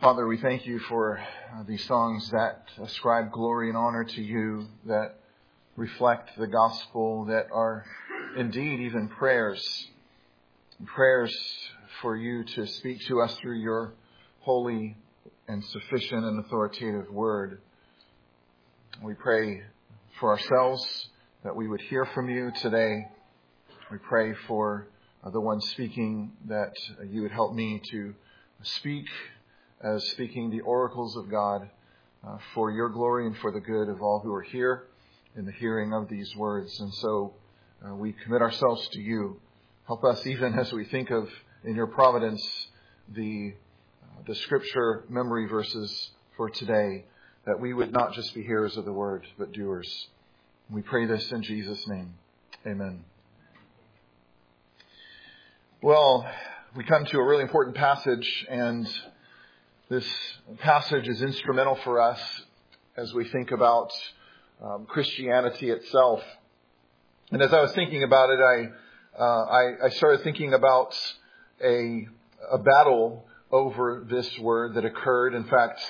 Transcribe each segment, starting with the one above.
Father, we thank you for these songs that ascribe glory and honor to you, that reflect the gospel, that are indeed even prayers for you to speak to us through your holy and sufficient and authoritative word. We pray for ourselves that we would hear from you today. We pray for the one speaking that you would help me to speak as speaking the oracles of God for your glory and for the good of all who are here in the hearing of these words. And so we commit ourselves to you. Help us even as we think of, in your providence, the scripture memory verses for today, that we would not just be hearers of the word, but doers. We pray this in Jesus' name. Amen. Well, we come to a really important passage, and this passage is instrumental for us as we think about Christianity itself. And as I was thinking about it, I started thinking about a battle over this word that occurred. In fact,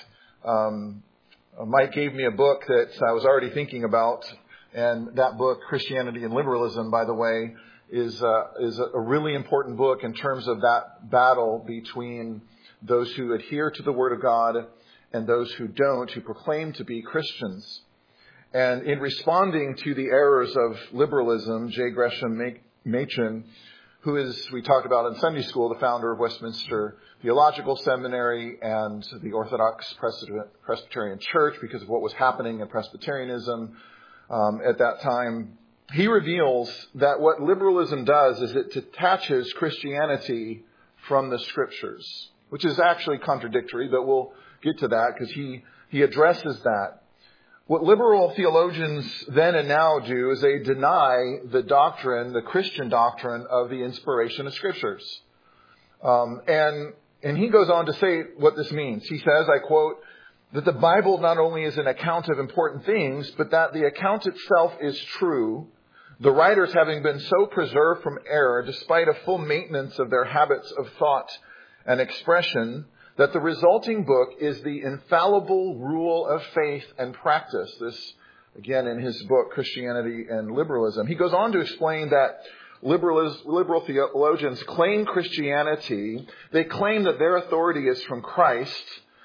Mike gave me a book that I was already thinking about, and that book, Christianity and Liberalism, by the way, is a really important book in terms of that battle between those who adhere to the Word of God and those who don't, who proclaim to be Christians. And in responding to the errors of liberalism, J. Gresham Machen, who is, we talked about in Sunday school, the founder of Westminster Theological Seminary and the Orthodox Presbyterian Church, because of what was happening in Presbyterianism at that time, he reveals that what liberalism does is it detaches Christianity from the Scriptures, which is actually contradictory, but we'll get to that because he addresses that. What liberal theologians then and now do is they deny the doctrine, the Christian doctrine of the inspiration of Scriptures. And he goes on to say what this means. He says, I quote, that the Bible not only is an account of important things, but that the account itself is true, the writers having been so preserved from error, despite a full maintenance of their habits of thought and expression, that the resulting book is the infallible rule of faith and practice. This, again, in his book, Christianity and Liberalism. He goes on to explain that liberal theologians claim Christianity. They claim that their authority is from Christ.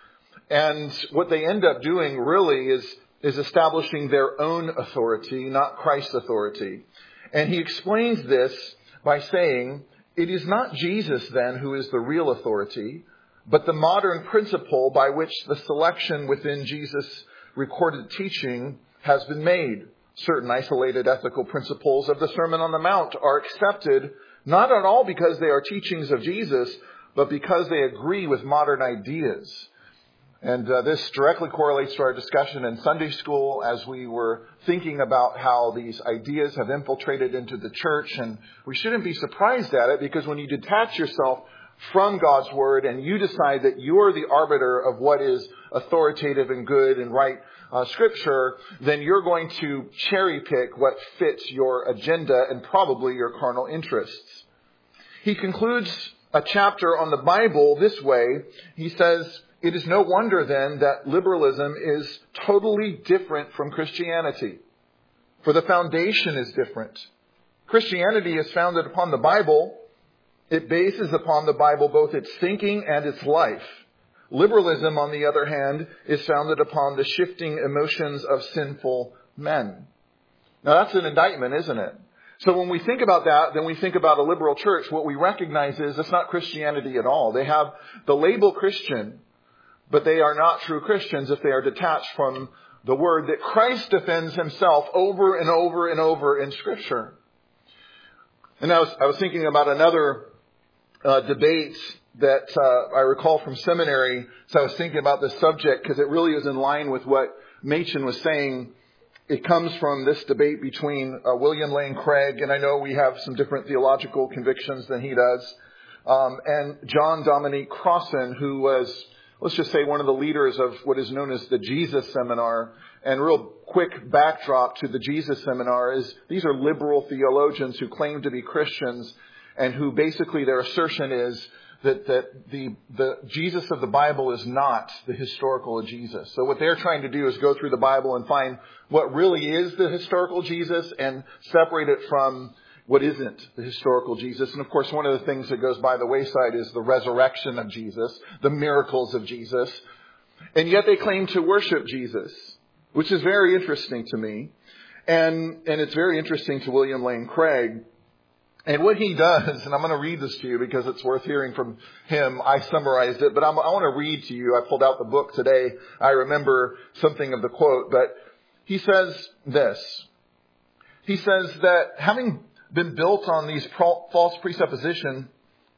And what they end up doing really is establishing their own authority, not Christ's authority. And he explains this by saying, it is not Jesus then who is the real authority, but the modern principle by which the selection within Jesus' recorded teaching has been made. Certain isolated ethical principles of the Sermon on the Mount are accepted not at all because they are teachings of Jesus, but because they agree with modern ideas. And this directly correlates to our discussion in Sunday school as we were thinking about how these ideas have infiltrated into the church. And we shouldn't be surprised at it, because when you detach yourself from God's Word and you decide that you're the arbiter of what is authoritative and good and right Scripture, then you're going to cherry pick what fits your agenda and probably your carnal interests. He concludes a chapter on the Bible this way. He says, it is no wonder then that liberalism is totally different from Christianity, for the foundation is different. Christianity is founded upon the Bible. It bases upon the Bible both its thinking and its life. Liberalism, on the other hand, is founded upon the shifting emotions of sinful men. Now that's an indictment, isn't it? So when we think about that, then we think about a liberal church. What we recognize is it's not Christianity at all. They have the label Christian, but they are not true Christians if they are detached from the word that Christ defends himself over and over and over in Scripture. And I was thinking about another debate that I recall from seminary. So I was thinking about this subject because it really is in line with what Machen was saying. It comes from this debate between William Lane Craig, and I know we have some different theological convictions than he does, and John Dominic Crossan, who was, let's just say, one of the leaders of what is known as the Jesus Seminar. And real quick backdrop to the Jesus Seminar is these are liberal theologians who claim to be Christians. and who basically their assertion is that the Jesus of the Bible is not the historical Jesus. So what they're trying to do is go through the Bible and find what really is the historical Jesus and separate it from what isn't the historical Jesus. And of course, one of the things that goes by the wayside is the resurrection of Jesus, the miracles of Jesus. And yet they claim to worship Jesus, which is very interesting to me. And it's very interesting to William Lane Craig. And what he does, and I'm going to read this to you because it's worth hearing from him. I summarized it, but I want to read to you. I pulled out the book today. I remember something of the quote, but he says this. He says that having been built on these false presuppositions,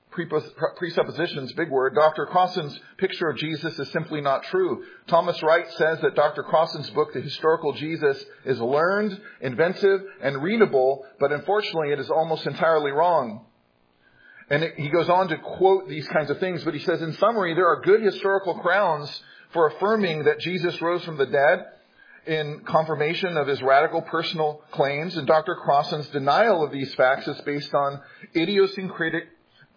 big word, Dr. Crossan's picture of Jesus is simply not true. Thomas Wright says that Dr. Crossan's book, The Historical Jesus, is learned, inventive, and readable, but unfortunately it is almost entirely wrong. And he goes on to quote these kinds of things, but he says, in summary, there are good historical grounds for affirming that Jesus rose from the dead in confirmation of his radical personal claims, and Dr. Crossan's denial of these facts is based on idiosyncratic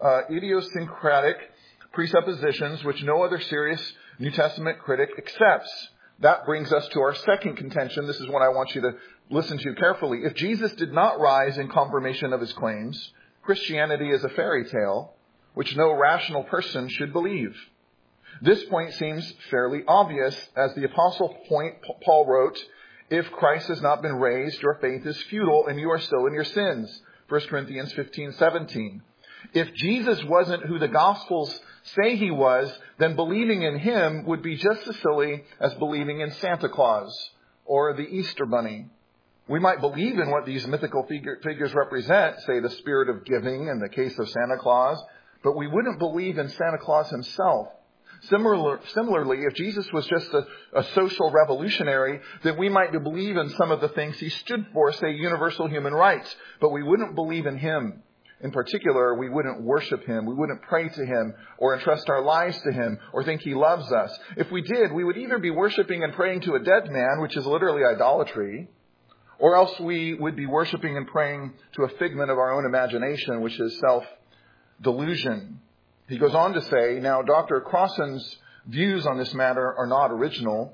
presuppositions which no other serious New Testament critic accepts. That brings us to our second contention. This is what I want you to listen to carefully. If Jesus did not rise in confirmation of his claims, Christianity is a fairy tale which no rational person should believe. This point seems fairly obvious. As the Apostle Paul wrote, if Christ has not been raised, your faith is futile and you are still in your sins. 1 Corinthians 15:17. If Jesus wasn't who the Gospels say he was, then believing in him would be just as silly as believing in Santa Claus or the Easter Bunny. We might believe in what these mythical figures represent, say the spirit of giving in the case of Santa Claus, but we wouldn't believe in Santa Claus himself. Similarly, if Jesus was just a social revolutionary, then we might believe in some of the things he stood for, say universal human rights, but we wouldn't believe in him. In particular, we wouldn't worship him, we wouldn't pray to him, or entrust our lives to him, or think he loves us. If we did, we would either be worshiping and praying to a dead man, which is literally idolatry, or else we would be worshiping and praying to a figment of our own imagination, which is self-delusion. He goes on to say, now Dr. Crossan's views on this matter are not original.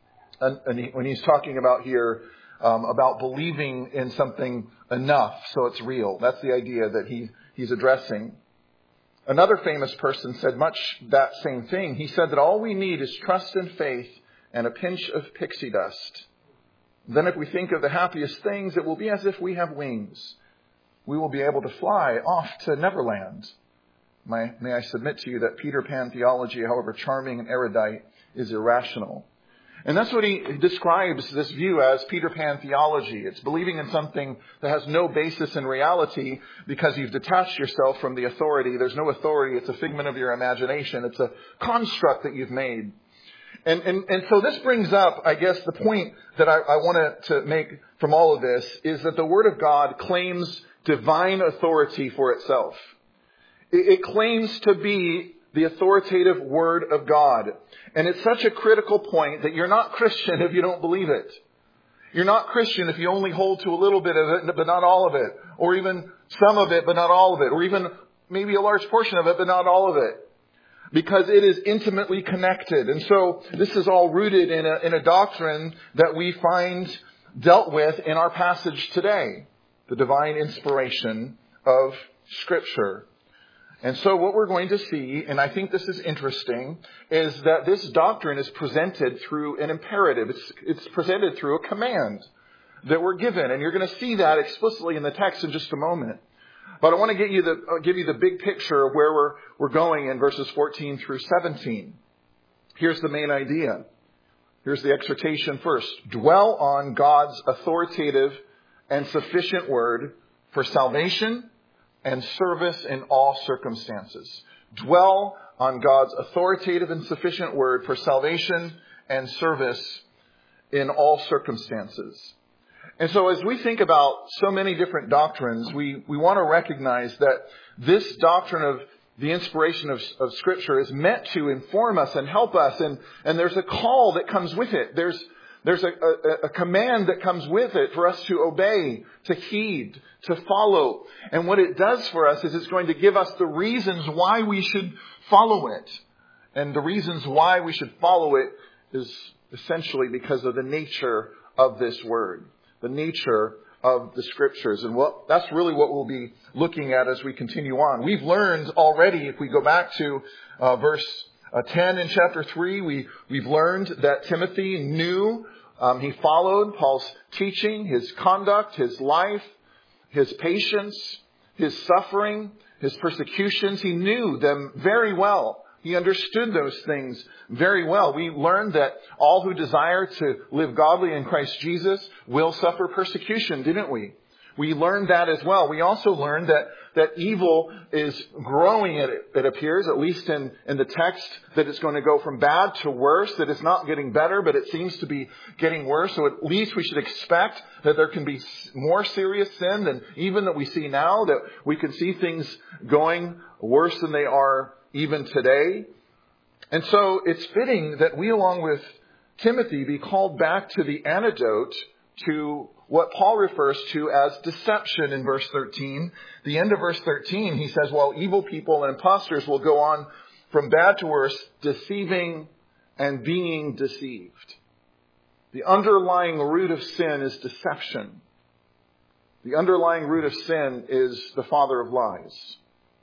When he's talking about here about believing in something enough so it's real. That's the idea that he's addressing. Another famous person said much that same thing. He said that all we need is trust and faith and a pinch of pixie dust. Then if we think of the happiest things, it will be as if we have wings. We will be able to fly off to Neverland. May I submit to you that Peter Pan theology, however charming and erudite, is irrational. And that's what he describes this view as Peter Pan theology. It's believing in something that has no basis in reality because you've detached yourself from the authority. There's no authority. It's a figment of your imagination. It's a construct that you've made. And so this brings up, I guess, the point that I wanted to make from all of this is that the Word of God claims divine authority for itself. It claims to be the authoritative Word of God. And it's such a critical point that you're not Christian if you don't believe it. You're not Christian if you only hold to a little bit of it, but not all of it. Or even some of it, but not all of it. Or even maybe a large portion of it, but not all of it. Because it is intimately connected. And so this is all rooted in a doctrine that we find dealt with in our passage today. The divine inspiration of Scripture. And so what we're going to see, and I think this is interesting, is that this doctrine is presented through an imperative. It's presented through a command that we're given. And you're going to see that explicitly in the text in just a moment. But I want to give you the big picture of where we're going in verses 14 through 17. Here's the main idea. Here's the exhortation first. Dwell on God's authoritative and sufficient word for salvation and service in all circumstances. Dwell on God's authoritative and sufficient word for salvation and service in all circumstances. And so as we think about so many different doctrines, we want to recognize that this doctrine of the inspiration of Scripture is meant to inform us and help us. And there's a call that comes with it. There's there's a command that comes with it for us to obey, to heed, to follow. And what it does for us is it's going to give us the reasons why we should follow it. And the reasons why we should follow it is essentially because of the nature of this word, the nature of the Scriptures. And that's really what we'll be looking at as we continue on. We've learned already, if we go back to verse 10 in chapter 3, we've learned that Timothy knew, he followed Paul's teaching, his conduct, his life, his patience, his suffering, his persecutions. He knew them very well. He understood those things very well. We learned that all who desire to live godly in Christ Jesus will suffer persecution, didn't we? We learned that as well. We also learned that evil is growing, it appears, at least in the text, that it's going to go from bad to worse, that it's not getting better, but it seems to be getting worse. So at least we should expect that there can be more serious sin than even that we see now, that we can see things going worse than they are even today. And so it's fitting that we, along with Timothy, be called back to the antidote to what Paul refers to as deception in verse 13. The end of verse 13, he says, while evil people and impostors will go on from bad to worse, deceiving and being deceived. The underlying root of sin is deception. The underlying root of sin is the father of lies.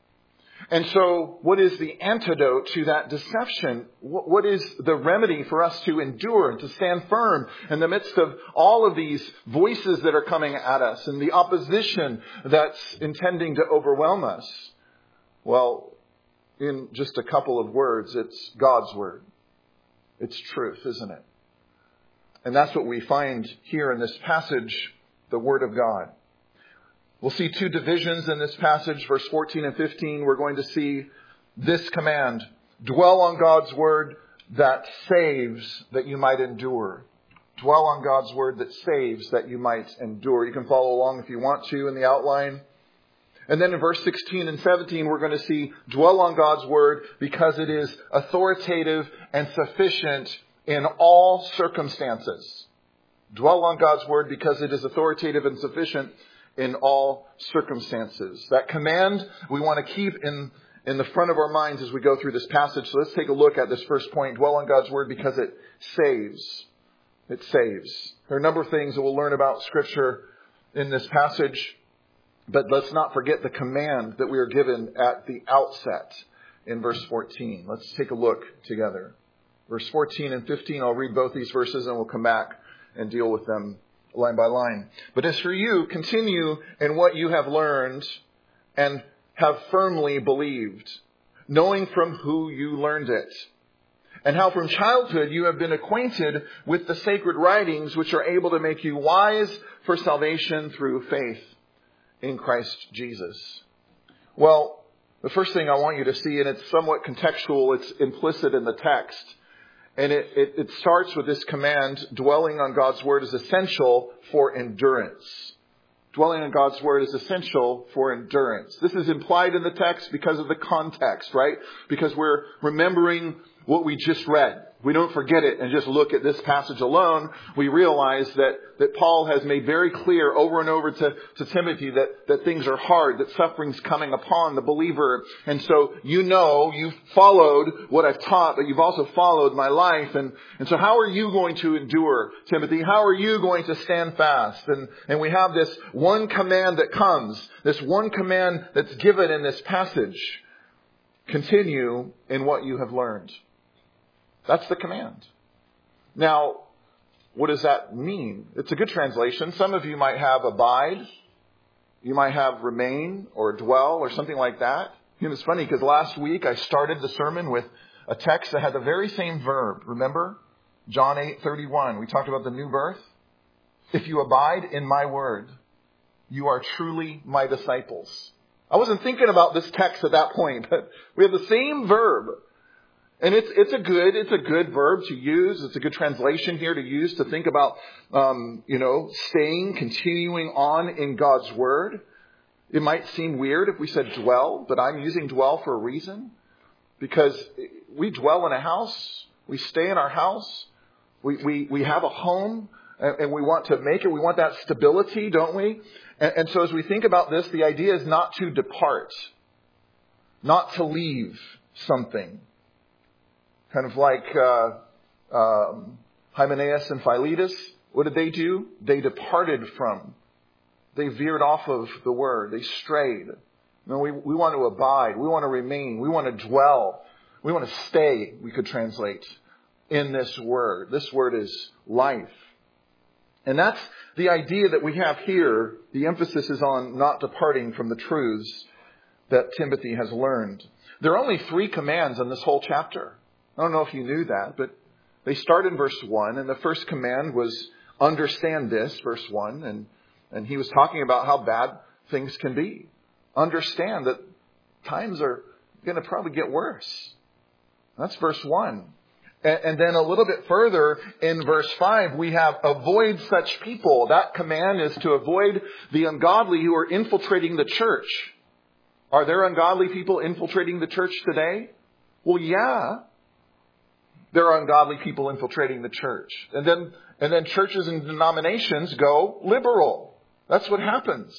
And so what is the antidote to that deception? What is the remedy for us to endure and to stand firm in the midst of all of these voices that are coming at us and the opposition that's intending to overwhelm us? Well, in just a couple of words, it's God's word. It's truth, isn't it? And that's what we find here in this passage, the word of God. We'll see two divisions in this passage, verse 14 and 15. We're going to see this command: dwell on God's word that saves, that you might endure. Dwell on God's word that saves, that you might endure. You can follow along if you want to in the outline. And then in verse 16 and 17, we're going to see dwell on God's word because it is authoritative and sufficient in all circumstances. Dwell on God's word because it is authoritative and sufficient in all circumstances. That command we want to keep in the front of our minds as we go through this passage. So let's take a look at this first point. Dwell on God's word because it saves. It saves. There are a number of things that we'll learn about Scripture in this passage, but let's not forget the command that we are given at the outset in verse 14. Let's take a look together. Verse 14 and 15, I'll read both these verses and we'll come back and deal with them line by line. But as for you, continue in what you have learned and have firmly believed, knowing from who you learned it, and how from childhood you have been acquainted with the sacred writings which are able to make you wise for salvation through faith in Christ Jesus. Well, the first thing I want you to see, and it's somewhat contextual, it's implicit in the text, and it starts with this command: dwelling on God's word is essential for endurance. Dwelling on God's word is essential for endurance. This is implied in the text because of the context, right? Because we're remembering what we just read. We don't forget it and just look at this passage alone. We realize that Paul has made very clear over and over to Timothy that things are hard, that suffering's coming upon the believer. And so you've followed what I've taught, but you've also followed my life. And so how are you going to endure, Timothy? How are you going to stand fast? And we have this one command that comes, this one command that's given in this passage. Continue in what you have learned. That's the command. Now, what does that mean? It's a good translation. Some of you might have abide. You might have remain or dwell or something like that. You know, it's funny because last week I started the sermon with a text that had the very same verb. Remember? John 8:31. We talked about the new birth. If you abide in my word, you are truly my disciples. I wasn't thinking about this text at that point, but we have the same verb. And it's a good verb to use. It's a good translation here to use to think about, continuing on in God's word. It might seem weird if we said dwell, but I'm using dwell for a reason. Because we dwell in a house. We stay in our house. We have a home, and we want to make it. We want that stability, don't we? And so as we think about this, the idea is not to depart, not to leave something. Kind of like Hymenaeus and Philetus. What did they do? They departed from. They veered off of the word. They strayed. No, we want to abide. We want to remain. We want to dwell. We want to stay, we could translate, in this word. This word is life. And that's the idea that we have here. The emphasis is on not departing from the truths that Timothy has learned. There are only 3 commands in this whole chapter. I don't know if you knew that, but they start in verse 1. And the first command was understand this, verse 1. And he was talking about how bad things can be. Understand that times are going to probably get worse. That's verse 1. And then a little bit further in verse 5, we have avoid such people. That command is to avoid the ungodly who are infiltrating the church. Are there ungodly people infiltrating the church today? Well, yeah. There are ungodly people infiltrating the church. And then churches and denominations go liberal. That's what happens.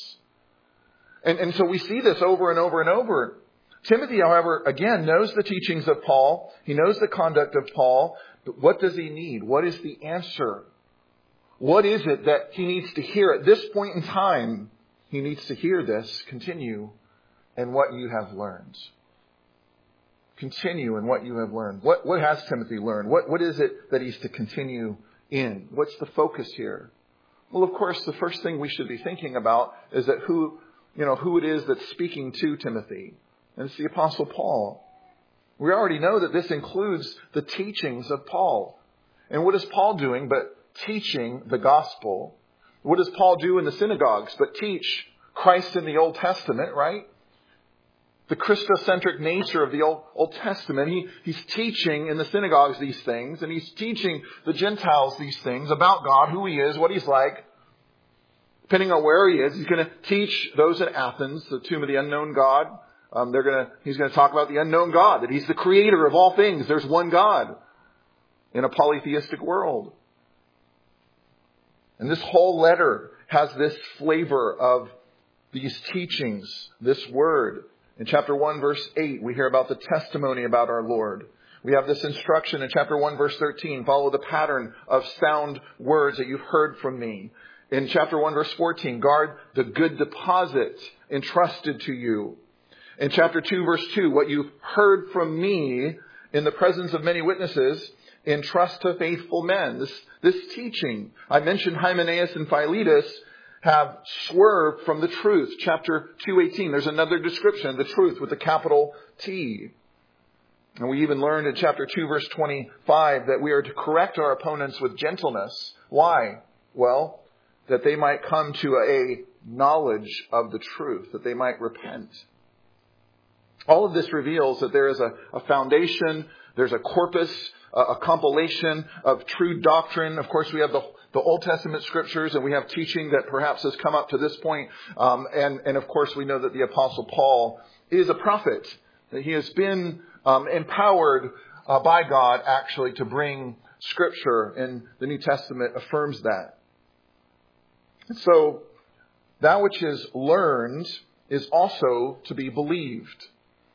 And so we see this over and over and over. Timothy, however, again, knows the teachings of Paul. He knows the conduct of Paul. But what does he need? What is the answer? What is it that he needs to hear at this point in time? He needs to hear this. Continue in what you have learned. Continue in what you have learned. What has Timothy learned? What is it that he's to continue in? What's the focus here? Well, of course, the first thing we should be thinking about is that who it is that's speaking to Timothy. And it's the Apostle Paul. We already know that this includes the teachings of Paul. And what is Paul doing but teaching the gospel? What does Paul do in the synagogues but teach Christ in the Old Testament, right? The Christocentric nature of the Old Testament. He's teaching in the synagogues these things, and he's teaching the Gentiles these things about God, who he is, what he's like. Depending on where he is, he's going to teach those in Athens, the tomb of the unknown God. He's going to talk about the unknown God, that he's the creator of all things. There's one God in a polytheistic world. And this whole letter has this flavor of these teachings, this word. In chapter 1, verse 8, we hear about the testimony about our Lord. We have this instruction in chapter 1, verse 13. Follow the pattern of sound words that you've heard from me. In chapter 1, verse 14, guard the good deposit entrusted to you. In chapter 2, verse 2, what you've heard from me in the presence of many witnesses, entrust to faithful men. This teaching, I mentioned Hymenaeus and Philetus have swerved from the truth. Chapter 2:18, there's another description of the truth with a capital T. And we even learned in chapter 2, verse 25, that we are to correct our opponents with gentleness. Why? Well, that they might come to a knowledge of the truth, that they might repent. All of this reveals that there is a foundation, there's a corpus, a compilation of true doctrine. Of course, we have the Old Testament scriptures, and we have teaching that perhaps has come up to this point. And of course, we know that the Apostle Paul is a prophet, that he has been empowered by God actually to bring scripture, and the New Testament affirms that. And so that which is learned is also to be believed.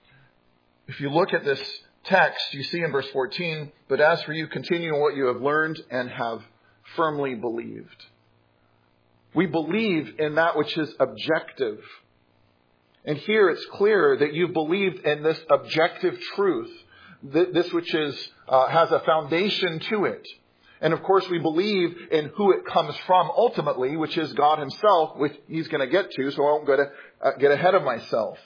If you look at this text, you see in verse 14, but as for you, continue in what you have learned and have firmly believed. We believe in that which is objective. And here it's clear that you've believed in this objective truth, this which is has a foundation to it. And of course, we believe in who it comes from ultimately, which is God himself, which he's going to get to, so I won't get ahead of myself.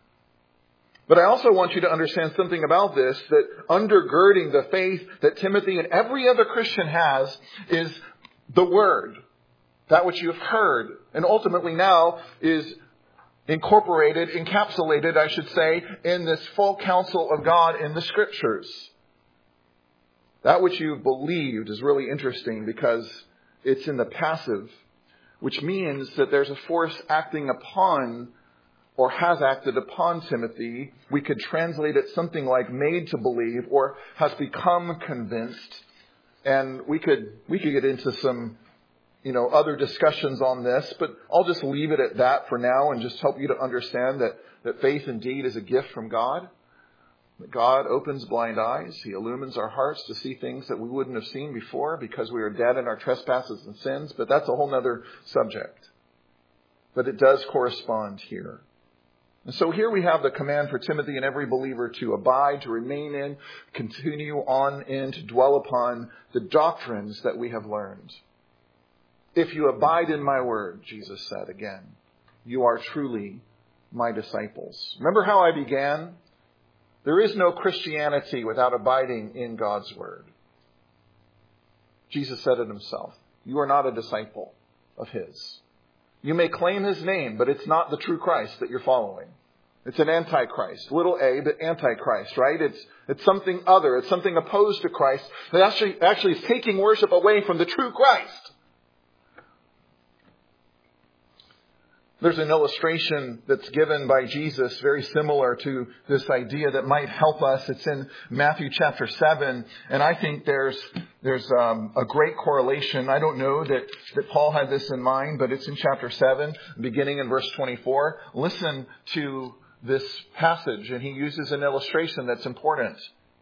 But I also want you to understand something about this, that undergirding the faith that Timothy and every other Christian has is the Word, that which you've heard, and ultimately now is encapsulated, I should say, in this full counsel of God in the Scriptures. That which you've believed is really interesting because it's in the passive, which means that there's a force acting upon or has acted upon Timothy. We could translate it something like made to believe or has become convinced. And we could get into some, other discussions on this, but I'll just leave it at that for now and just help you to understand that faith indeed is a gift from God. That God opens blind eyes. He illumines our hearts to see things that we wouldn't have seen before because we are dead in our trespasses and sins. But that's a whole other subject. But it does correspond here. And so here we have the command for Timothy and every believer to abide, to remain in, continue on in, to dwell upon the doctrines that we have learned. If you abide in my word, Jesus said again, you are truly my disciples. Remember how I began? There is no Christianity without abiding in God's word. Jesus said it himself. You are not a disciple of his. You may claim his name, but it's not the true Christ that you're following. It's an antichrist, little a, but antichrist, right? It's something other. It's something opposed to Christ that actually is taking worship away from the true Christ. There's an illustration that's given by Jesus very similar to this idea that might help us. It's in Matthew chapter 7. And I think there's a great correlation. I don't know that Paul had this in mind, but it's in chapter 7, beginning in verse 24. Listen to this passage, and he uses an illustration that's important.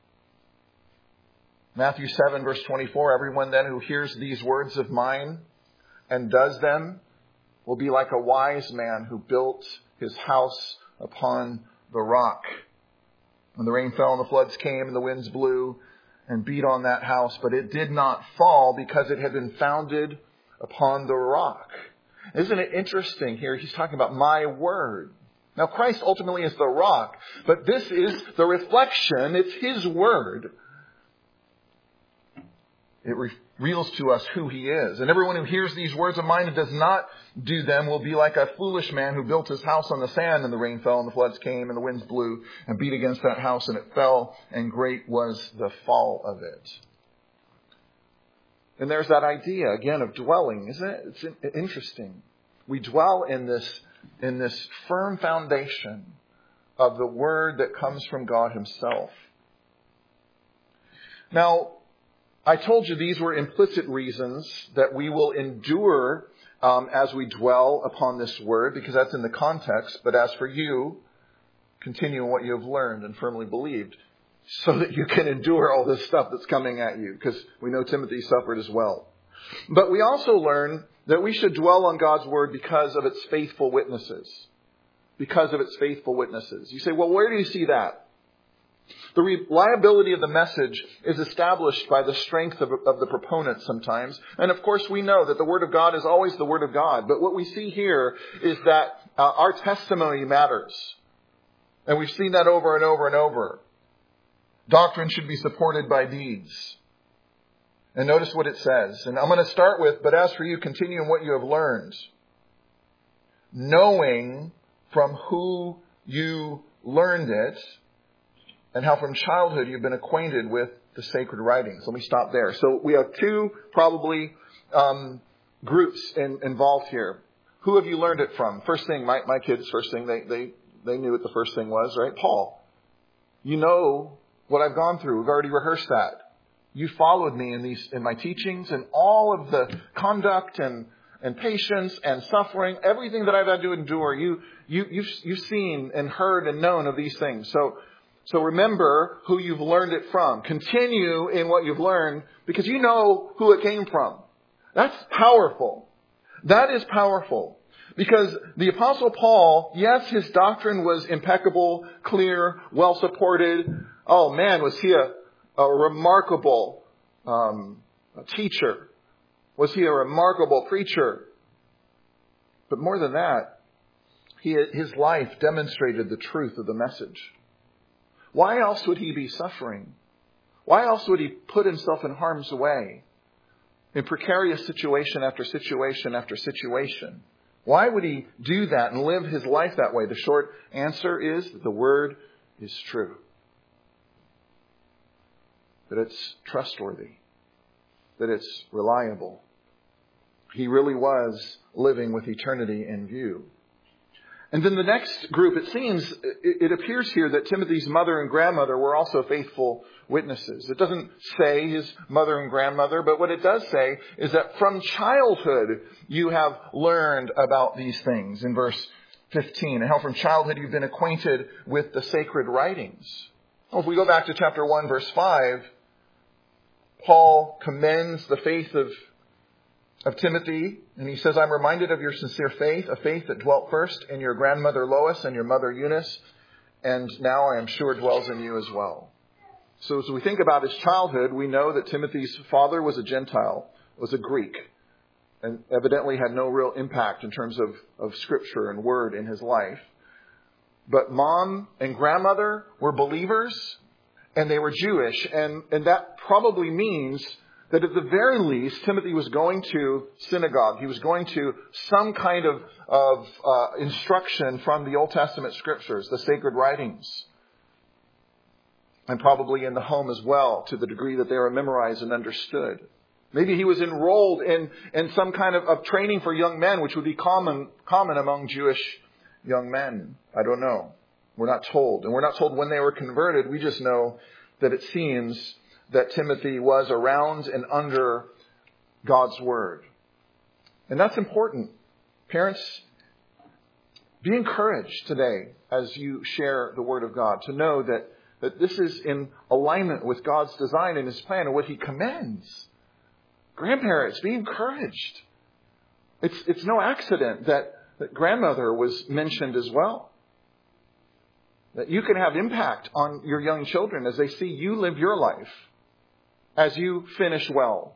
Matthew 7, verse 24, everyone then who hears these words of mine and does them will be like a wise man who built his house upon the rock. When the rain fell and the floods came and the winds blew and beat on that house, but it did not fall because it had been founded upon the rock. Isn't it interesting here? He's talking about my word. Now Christ ultimately is the rock, but this is the reflection. It's his word. It reveals to us who he is. And everyone who hears these words of mine and does not do them will be like a foolish man who built his house on the sand, and the rain fell and the floods came and the winds blew and beat against that house, and it fell, and great was the fall of it. And there's that idea again of dwelling, isn't it? It's interesting. We dwell in this firm foundation of the word that comes from God himself. Now, I told you these were implicit reasons that we will endure as we dwell upon this word, because that's in the context. But as for you, continue in what you have learned and firmly believed, so that you can endure all this stuff that's coming at you, because we know Timothy suffered as well. But we also learn that we should dwell on God's word because of its faithful witnesses. Because of its faithful witnesses. You say, well, where do you see that? The reliability of the message is established by the strength of the proponents sometimes. And of course we know that the Word of God is always the Word of God. But what we see here is that our testimony matters. And we've seen that over and over and over. Doctrine should be supported by deeds. And notice what it says. And I'm going to start with, but as for you, continue in what you have learned. Knowing from who you learned it, and how from childhood you've been acquainted with the sacred writings. Let me stop there. So we have two probably groups involved here. Who have you learned it from? First thing, my kids, first thing, they knew what the first thing was, right? Paul. You know what I've gone through. We've already rehearsed that. You followed me in my teachings, and all of the conduct and patience and suffering, everything that I've had to endure. You've seen and heard and known of these things. So remember who you've learned it from. Continue in what you've learned because you know who it came from. That's powerful. That is powerful. Because the Apostle Paul, yes, his doctrine was impeccable, clear, well supported. Oh man, was he a remarkable teacher? Was he a remarkable preacher? But more than that, his life demonstrated the truth of the message. Why else would he be suffering? Why else would he put himself in harm's way in precarious situation after situation after situation? Why would he do that and live his life that way? The short answer is that the word is true. That it's trustworthy. That it's reliable. He really was living with eternity in view. And then the next group, it appears here that Timothy's mother and grandmother were also faithful witnesses. It doesn't say his mother and grandmother, but what it does say is that from childhood you have learned about these things in verse 15, and how from childhood you've been acquainted with the sacred writings. Well, if we go back to chapter 1, verse 5, Paul commends the faith of Timothy, and he says, I'm reminded of your sincere faith, a faith that dwelt first in your grandmother Lois and your mother Eunice, and now I am sure dwells in you as well. So as we think about his childhood, we know that Timothy's father was a Gentile, was a Greek, and evidently had no real impact in terms of scripture and word in his life. But mom and grandmother were believers, and they were Jewish, and that probably means that at the very least, Timothy was going to synagogue. He was going to some kind of instruction from the Old Testament scriptures, the sacred writings. And probably in the home as well, to the degree that they were memorized and understood. Maybe he was enrolled in some kind of training for young men, which would be common among Jewish young men. I don't know. We're not told. And we're not told when they were converted. We just know that it seems that Timothy was around and under God's Word. And that's important. Parents, be encouraged today as you share the Word of God to know that this is in alignment with God's design and His plan and what He commends. Grandparents, be encouraged. It's no accident that grandmother was mentioned as well. That you can have impact on your young children as they see you live your life, as you finish well.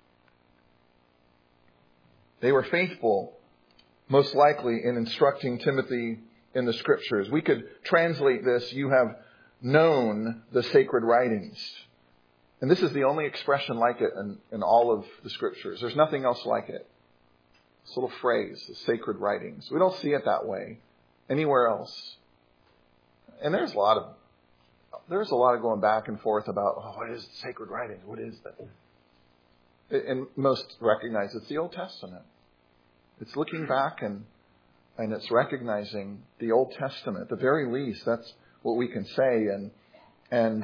They were faithful, most likely, in instructing Timothy in the Scriptures. We could translate this, you have known the sacred writings. And this is the only expression like it in all of the Scriptures. There's nothing else like it. This little phrase, the sacred writings. We don't see it that way anywhere else. And there's a lot of going back and forth about, what is sacred writings? What is that? And most recognize it's the Old Testament. It's looking back and it's recognizing the Old Testament. At the very least, that's what we can say. And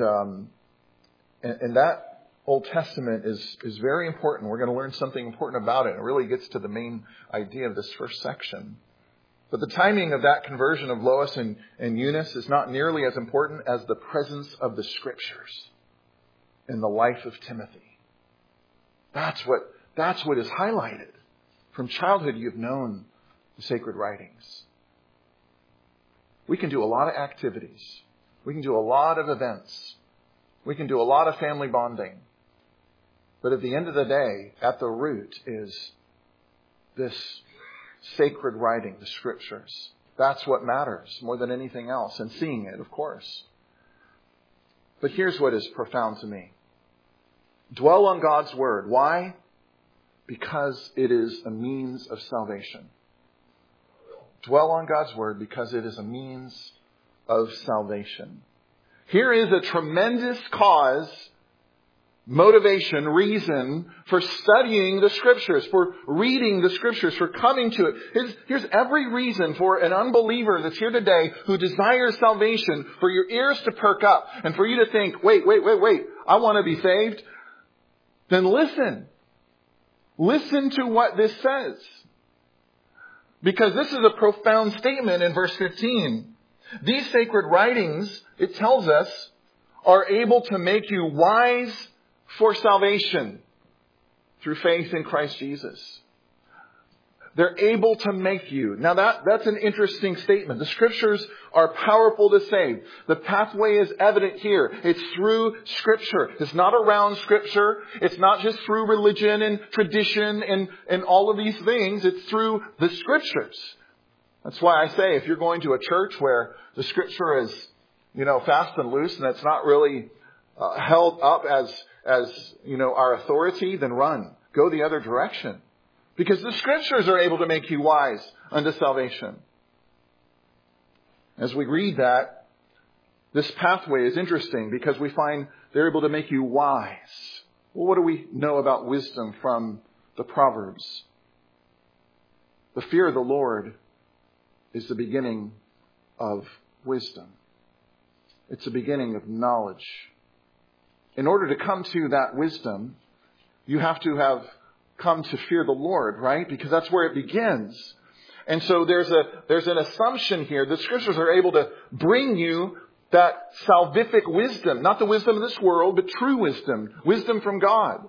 that Old Testament is very important. We're going to learn something important about it. It really gets to the main idea of this first section. But the timing of that conversion of Lois and Eunice is not nearly as important as the presence of the Scriptures in the life of Timothy. That's what is highlighted. From childhood, you've known the sacred writings. We can do a lot of activities. We can do a lot of events. We can do a lot of family bonding. But at the end of the day, at the root is this sacred writing, the Scriptures. That's what matters more than anything else. And seeing it, of course. But here's what is profound to me. Dwell on God's Word. Why? Because it is a means of salvation. Dwell on God's Word because it is a means of salvation. Here is a tremendous cause, motivation, reason for studying the Scriptures, for reading the Scriptures, for coming to it. Here's every reason for an unbeliever that's here today who desires salvation, for your ears to perk up and for you to think, wait, I want to be saved. Then listen. Listen to what this says. Because this is a profound statement in verse 15. These sacred writings, it tells us, are able to make you wise for salvation through faith in Christ Jesus. They're able to make you. Now that's an interesting statement. The Scriptures are powerful to save. The pathway is evident here. It's through Scripture. It's not around Scripture. It's not just through religion and tradition and all of these things. It's through the Scriptures. That's why I say if you're going to a church where the Scripture is, fast and loose and it's not really held up as our authority, then run. Go the other direction. Because the Scriptures are able to make you wise unto salvation. As we read that, this pathway is interesting because we find they're able to make you wise. Well, what do we know about wisdom from the Proverbs? The fear of the Lord is the beginning of wisdom. It's the beginning of knowledge. In order to come to that wisdom, you have to have come to fear the Lord, right? Because that's where it begins. And so there's an assumption here. The Scriptures are able to bring you that salvific wisdom, not the wisdom of this world, but true wisdom, wisdom from God.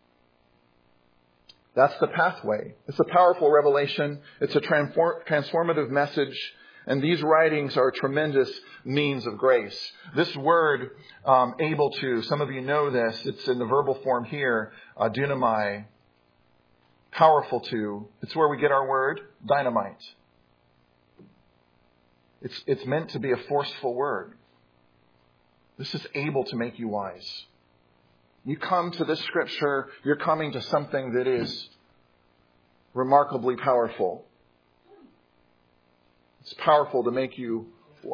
That's the pathway. It's a powerful revelation. It's a transformative message. And these writings are a tremendous means of grace. This word, able to, some of you know this, it's in the verbal form here, dunamai, powerful to. It's where we get our word, dynamite. It's meant to be a forceful word. This is able to make you wise. You come to this Scripture, you're coming to something that is remarkably powerful. It's powerful to make you...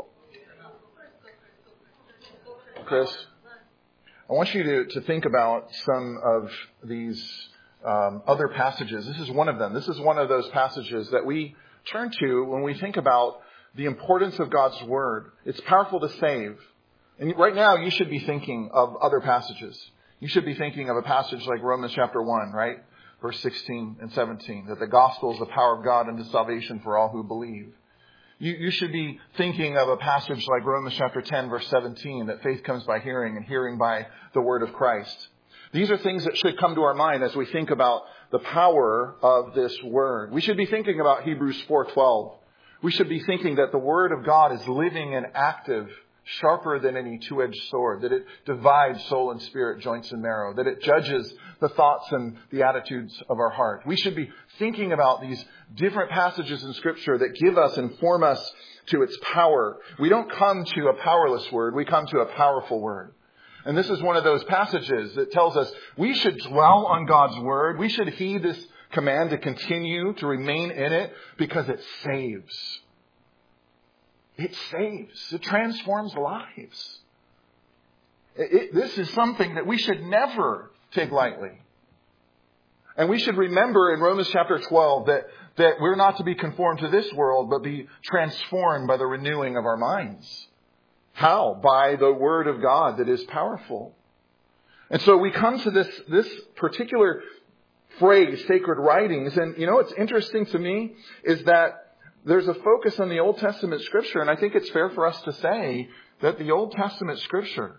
Chris, I want you to think about some of these other passages. This is one of them. This is one of those passages that we turn to when we think about the importance of God's Word. It's powerful to save. And right now you should be thinking of other passages. You should be thinking of a passage like Romans chapter 1, right? Verse 16 and 17. That the gospel is the power of God unto salvation for all who believe. You should be thinking of a passage like Romans chapter 10, verse 17. That faith comes by hearing and hearing by the word of Christ. These are things that should come to our mind as we think about the power of this word. We should be thinking about Hebrews 4:12. We should be thinking that the word of God is living and active, sharper than any two-edged sword, that it divides soul and spirit, joints and marrow, that it judges the thoughts and the attitudes of our heart. We should be thinking about these different passages in Scripture that give us and form us to its power. We don't come to a powerless word, we come to a powerful word. And this is one of those passages that tells us we should dwell on God's word. We should heed this command to continue to remain in it because it saves. It saves. It transforms lives. This is something that we should never take lightly. And we should remember in Romans chapter 12 that we're not to be conformed to this world, but be transformed by the renewing of our minds. How? By the Word of God that is powerful. And so we come to this particular phrase, sacred writings. And you know what's interesting to me is that there's a focus on the Old Testament Scripture. And I think it's fair for us to say that the Old Testament Scripture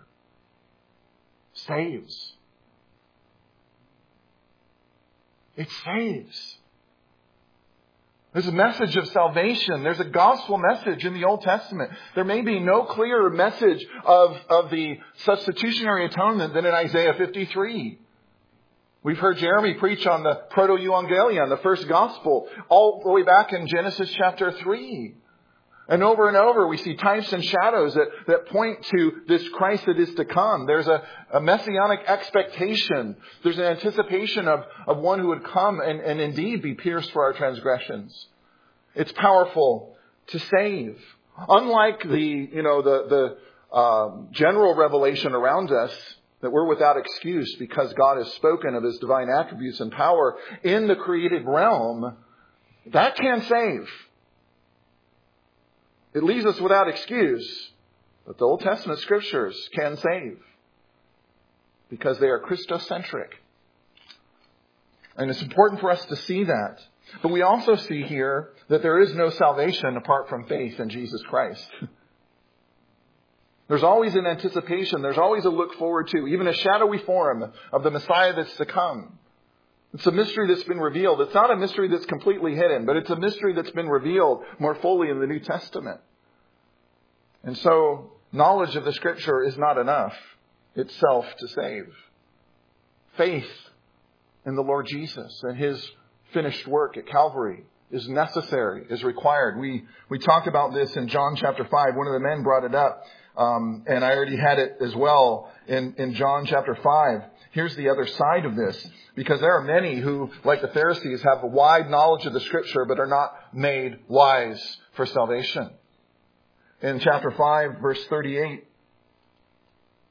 saves. It saves. There's a message of salvation. There's a gospel message in the Old Testament. There may be no clearer message of the substitutionary atonement than in Isaiah 53. We've heard Jeremy preach on the proto-evangelion, the first gospel, all the way back in Genesis chapter 3. And over we see types and shadows that point to this Christ that is to come. There's a messianic expectation. There's an anticipation of one who would come and indeed be pierced for our transgressions. It's powerful to save. Unlike the general revelation around us, that we're without excuse because God has spoken of His divine attributes and power in the created realm, that can save. It leaves us without excuse, but the Old Testament Scriptures can save because they are Christocentric. And it's important for us to see that. But we also see here that there is no salvation apart from faith in Jesus Christ. There's always an anticipation. There's always a look forward to, even a shadowy form of the Messiah that's to come. It's a mystery that's been revealed. It's not a mystery that's completely hidden, but it's a mystery that's been revealed more fully in the New Testament. And so, knowledge of the Scripture is not enough itself to save. Faith in the Lord Jesus and His finished work at Calvary is necessary, is required. We talked about this in John chapter 5. One of the men brought it up, and I already had it as well in John chapter 5. Here's the other side of this, because there are many who, like the Pharisees, have a wide knowledge of the Scripture, but are not made wise for salvation. In chapter 5, verse 38,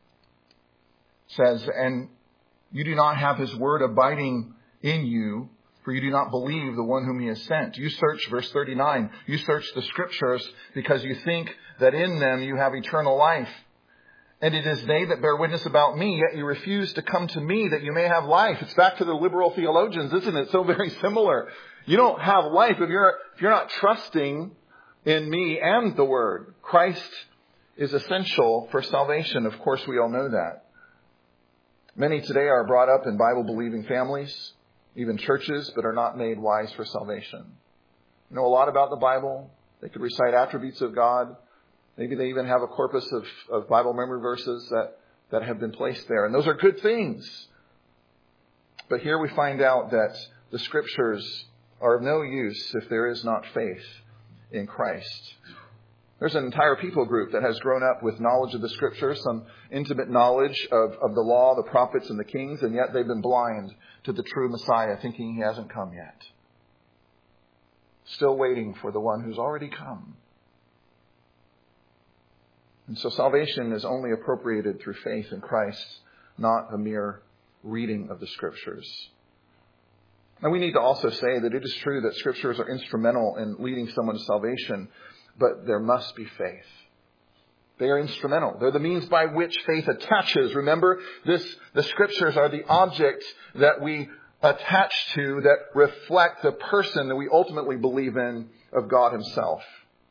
says, "And you do not have His word abiding in you, for you do not believe the one whom he has sent. You search, verse 39, you search the Scriptures because you think that in them you have eternal life. And it is they that bear witness about me, yet you refuse to come to me that you may have life. It's back to the liberal theologians, isn't it? So very similar. You don't have life if you're not trusting in me and the Word. Christ is essential for salvation. Of course, we all know that. Many today are brought up in Bible-believing families, even churches, but are not made wise for salvation. Know a lot about the Bible. They could recite attributes of God. Maybe they even have a corpus of Bible memory verses that have been placed there. And those are good things. But here we find out that the Scriptures are of no use if there is not faith in Christ. There's an entire people group that has grown up with knowledge of the Scriptures, some intimate knowledge of the law, the prophets, and the kings, and yet they've been blind to the true Messiah, thinking he hasn't come yet. Still waiting for the one who's already come. And so salvation is only appropriated through faith in Christ, not a mere reading of the Scriptures. Now we need to also say that it is true that Scriptures are instrumental in leading someone to salvation, but there must be faith. They are instrumental. They're the means by which faith attaches. Remember, the Scriptures are the object that we attach to that reflect the person that we ultimately believe in of God himself.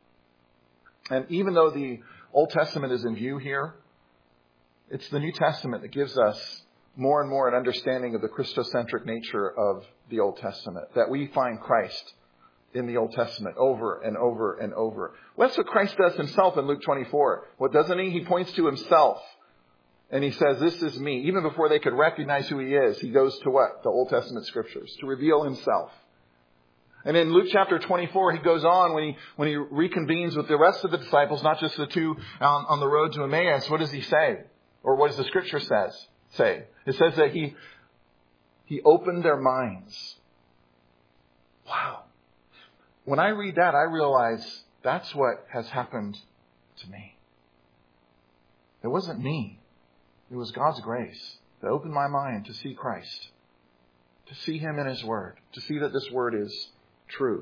And even though the Old Testament is in view here, it's the New Testament that gives us more and more an understanding of the Christocentric nature of the Old Testament, that we find Christ in the Old Testament over and over and over. Well, that's what Christ does himself in Luke 24. What doesn't he? He points to himself and he says, this is me. Even before they could recognize who he is, he goes to what? The Old Testament Scriptures to reveal himself. And in Luke chapter 24, he goes on when he reconvenes with the rest of the disciples, not just the two on the road to Emmaus. What does he say? Or what does the Scripture say? It says that he opened their minds. Wow. When I read that, I realize that's what has happened to me. It wasn't me. It was God's grace that opened my mind to see Christ, to see him in his Word, to see that this Word is true.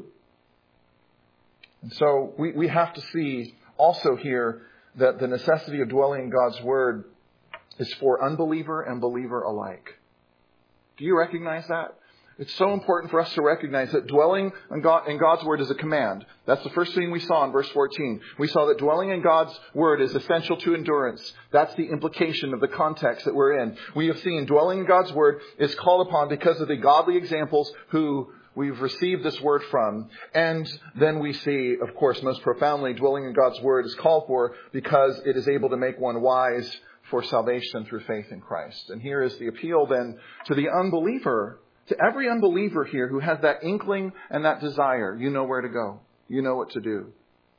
And so we have to see also here that the necessity of dwelling in God's Word is for unbeliever and believer alike. Do you recognize that? It's so important for us to recognize that dwelling in God's Word is a command. That's the first thing we saw in verse 14. We saw that dwelling in God's Word is essential to endurance. That's the implication of the context that we're in. We have seen dwelling in God's Word is called upon because of the godly examples who we've received this Word from. And then we see, of course, most profoundly, dwelling in God's Word is called for because it is able to make one wise for salvation through faith in Christ. And here is the appeal then to the unbeliever, to every unbeliever here who has that inkling and that desire. You know where to go. You know what to do.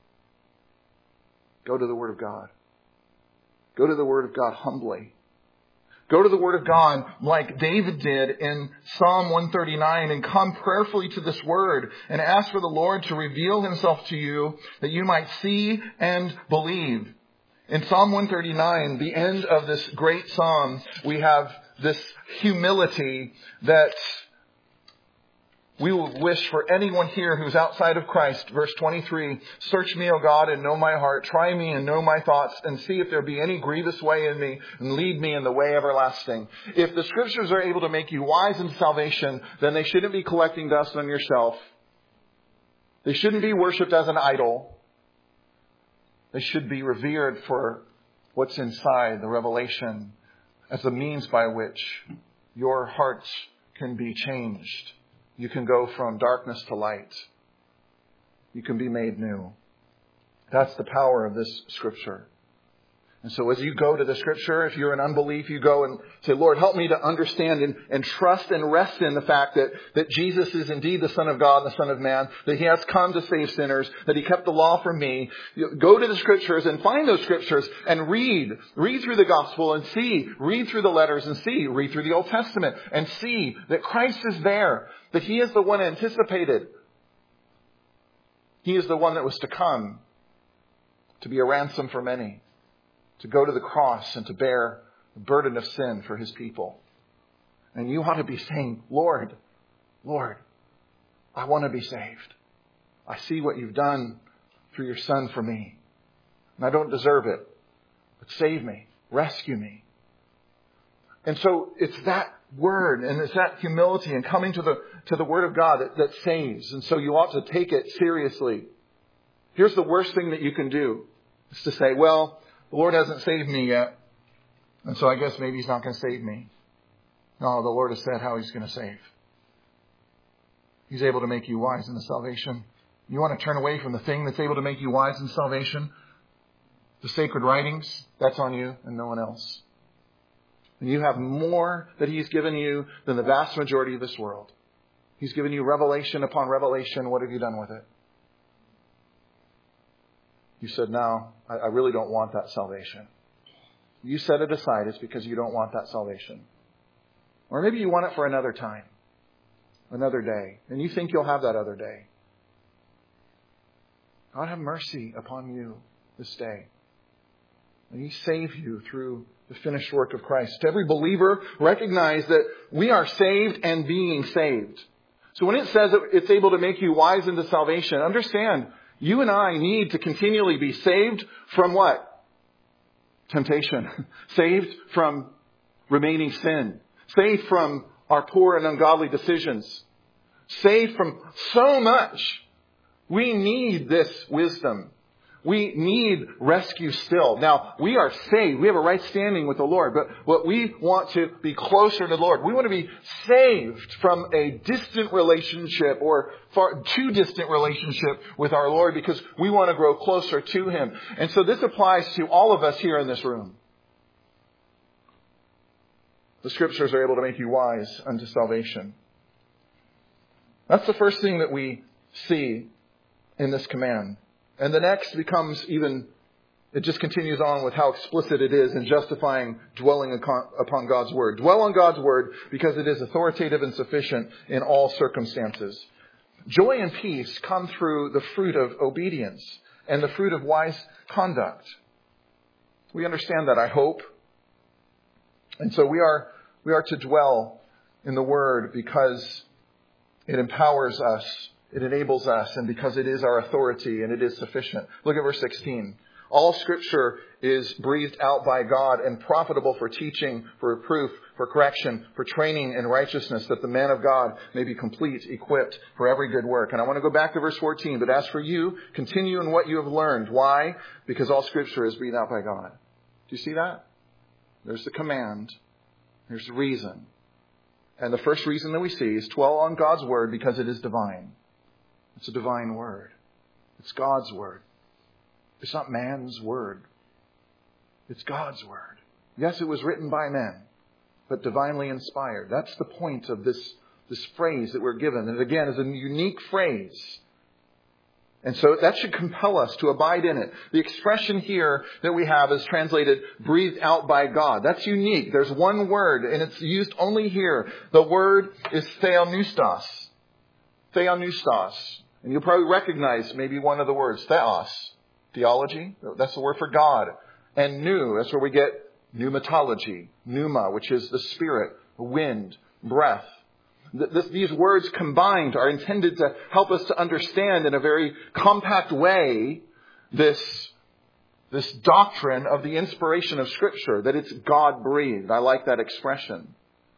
Go to the Word of God. Go to the Word of God humbly. Go to the Word of God like David did in Psalm 139 and come prayerfully to this Word and ask for the Lord to reveal himself to you that you might see and believe. In Psalm 139, the end of this great psalm, we have this humility that we would wish for anyone here who's outside of Christ. Verse 23, search me, O God, and know my heart. Try me and know my thoughts and see if there be any grievous way in me and lead me in the way everlasting. If the Scriptures are able to make you wise in salvation, then they shouldn't be collecting dust on your shelf. They shouldn't be worshipped as an idol. They should be revered for what's inside the revelation as the means by which your hearts can be changed. You can go from darkness to light. You can be made new. That's the power of this Scripture. And so as you go to the Scripture, if you're in unbelief, you go and say, Lord, help me to understand and trust and rest in the fact that Jesus is indeed the Son of God and the Son of Man, that he has come to save sinners, that he kept the law for me. You go to the Scriptures and find those Scriptures and read through the Gospel and see, read through the letters and see, read through the Old Testament and see that Christ is there, that he is the one anticipated. He is the one that was to come to be a ransom for many, to go to the cross and to bear the burden of sin for his people. And you ought to be saying, Lord, Lord, I want to be saved. I see what you've done through your Son for me. And I don't deserve it. But save me. Rescue me. And so it's that word and it's that humility and coming to the Word of God that saves. And so you ought to take it seriously. Here's the worst thing that you can do. Is to say, well, the Lord hasn't saved me yet. And so I guess maybe He's not going to save me. No, the Lord has said how He's going to save. He's able to make you wise in the salvation. You want to turn away from the thing that's able to make you wise in salvation? The sacred writings, that's on you and no one else. And you have more that He's given you than the vast majority of this world. He's given you revelation upon revelation. What have you done with it? You said, no, I really don't want that salvation. You set it aside. It's because you don't want that salvation. Or maybe you want it for another time, another day. And you think you'll have that other day. God have mercy upon you this day. And He save you through the finished work of Christ. To every believer, recognize that we are saved and being saved. So when it says that it's able to make you wise into salvation, understand, you and I need to continually be saved from what? Temptation. Saved from remaining sin. Saved from our poor and ungodly decisions. Saved from so much. We need this wisdom. We need rescue still. Now, we are saved. We have a right standing with the Lord. But what we want to be closer to the Lord. We want to be saved from a distant relationship or far too distant relationship with our Lord because we want to grow closer to Him. And so this applies to all of us here in this room. The Scriptures are able to make you wise unto salvation. That's the first thing that we see in this command. And the next becomes it just continues on with how explicit it is in justifying dwelling upon God's Word. Dwell on God's Word because it is authoritative and sufficient in all circumstances. Joy and peace come through the fruit of obedience and the fruit of wise conduct. We understand that, I hope. And so we are to dwell in the Word because it empowers us. It enables us, and because it is our authority and it is sufficient. Look at verse 16. All Scripture is breathed out by God and profitable for teaching, for reproof, for correction, for training in righteousness, that the man of God may be complete, equipped for every good work. And I want to go back to verse 14. But as for you, continue in what you have learned. Why? Because all Scripture is breathed out by God. Do you see that? There's the command. There's the reason. And the first reason that we see is dwell on God's Word because it is divine. It's a divine word. It's God's word. It's not man's word. It's God's word. Yes, it was written by men, but divinely inspired. That's the point of this phrase that we're given. And again, is a unique phrase. And so that should compel us to abide in it. The expression here that we have is translated breathed out by God. That's unique. There's one word and it's used only here. The word is theopneustos. Theopneustos. And you'll probably recognize maybe one of the words. Theos. Theology. That's the word for God. And pneu. That's where we get pneumatology. Pneuma, which is the spirit, wind, breath. These words combined are intended to help us to understand in a very compact way this doctrine of the inspiration of Scripture, that it's God-breathed. I like that expression.